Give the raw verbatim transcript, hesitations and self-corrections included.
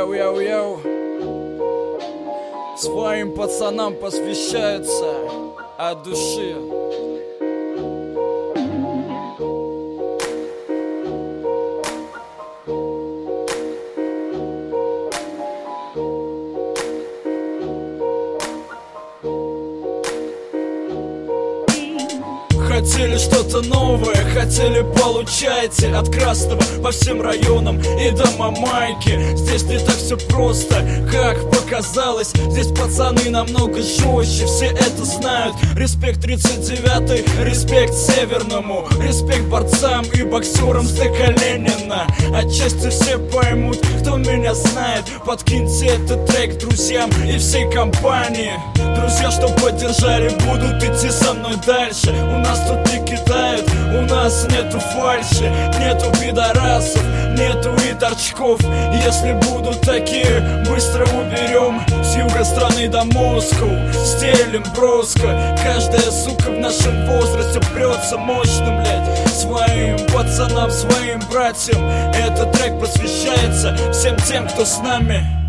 Йоу-йоу-йоу. Своим пацанам посвящается от души. Хотели что-то новое, хотели, получайте. От Красного по всем районам и до Мамайки. Здесь не так все просто, как показалось. Здесь пацаны намного жестче, все это знают. Респект тридцать девятый, респект Северному, респект борцам и боксерам с ДК Ленина. Отчасти все поймут, кто меня знает. Подкиньте этот трек друзьям и всей компании. Друзья, что поддержали, будут идти со мной дальше. У нас тут не кидают, у нас нету фальши, нету пидорасов, нету и торчков. Если будут такие, быстро уберем. С юга страны до Москвы стелим броско. Каждая сука в нашем возрасте прется мощно, блядь. Своим пацанам, своим братьям этот трек посвящается всем тем, кто с нами.